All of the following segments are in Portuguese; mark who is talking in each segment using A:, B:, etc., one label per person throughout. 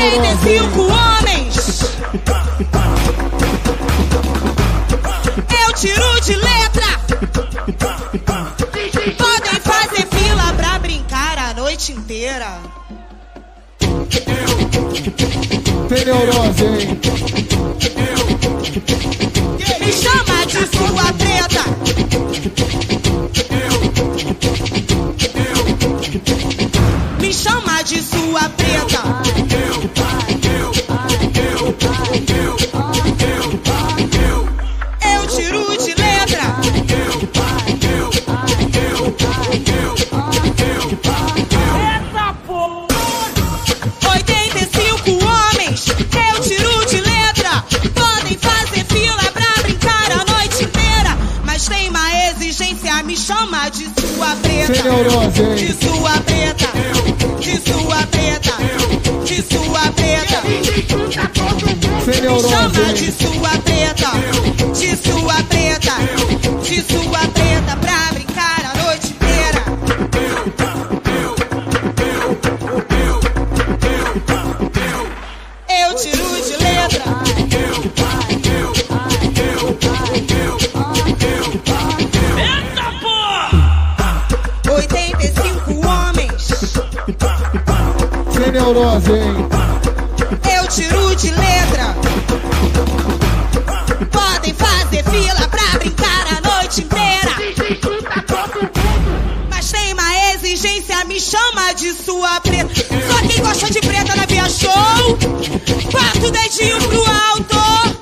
A: 85 homens. Eu tiro de letra. Podem fazer fila pra brincar a noite inteira.
B: Tem neurose, hein?
A: Me chama de sua preta. Me chama de sua preta. Eu tiro de letra. 85 homens. Eu tiro de letra. Podem fazer fila pra brincar a noite inteira. Mas tem uma exigência. Me chama de sua preta.
B: Tem neurose, hein?
A: De sua preta. De sua preta. De sua preta.
B: Sem
A: Me
B: neurose,
A: chama
B: hein?
A: de sua preta. De sua preta. De sua preta. Pra brincar a noite inteira. Eu tiro de letra. Eita, pô! 85 homens.
B: Sem neurose, hein?
A: Eu tiro de letra. Podem fazer fila pra brincar a noite inteira. Mas tem uma exigência, me chama de sua preta. Só quem gosta de preta na Via Show, bota o dedinho pro alto.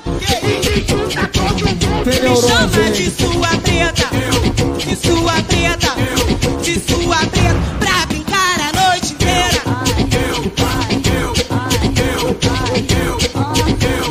B: Tem
A: Me chama
B: neurose,
A: de
B: hein?
A: sua preta. De sua preta. De sua preta. Pra brincar a noite inteira.